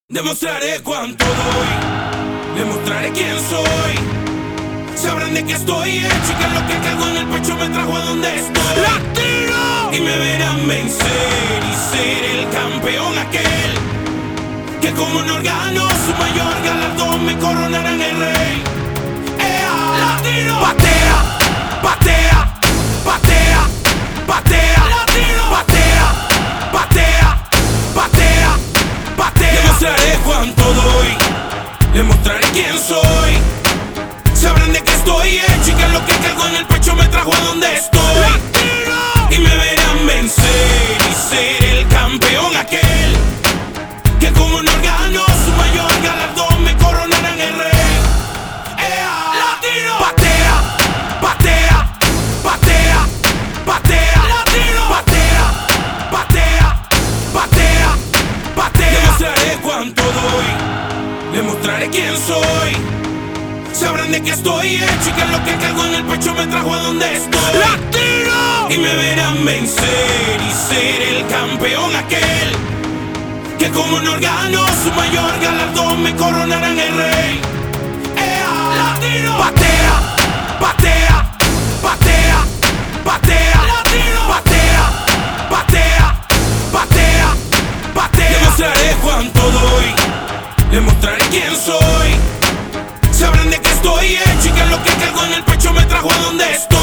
Demostraré cuánto doy, demostraré quién soy. Sabrán de qué estoy hecho y que lo que cargo en el pecho me trajo a donde estoy. ¡Latino! Y me verán vencer y ser el campeón aquel que como un órgano su mayor galardón me coronarán el rey. ¡Ea! ¡Latino! Patea, patea, patea, patea. ¡Latino! Patea, patea, patea, patea. Demostraré cuánto doy, demostraré quién soy. Sabrán de qué estoy hecho y que lo que cargo en el pecho me trajo a donde estoy. ¡Latino! Y me verán vencer y ser el campeón aquel que como un órgano su mayor galardón me coronarán el rey. ¡Ea! ¡Latino! Patea, patea, patea, patea. ¡Latino! Patea, patea, patea, patea. Demostraré cuánto doy, demostraré quién soy. Sabrán de qué estoy hecho y que lo que cargo en el pecho me trajo a donde estoy. ¡Latino! Y me verán vencer y ser el campeón aquel que como un órgano su mayor galardón me coronarán el rey. ¡Ea! ¡Latino! Patea, patea, patea, patea. ¡Latino! Patea, patea, patea, patea. Demostraré cuánto doy, demostraré quién soy. Sabrán de qué estoy hecho y que lo que cargo en el pecho me trajo a donde estoy.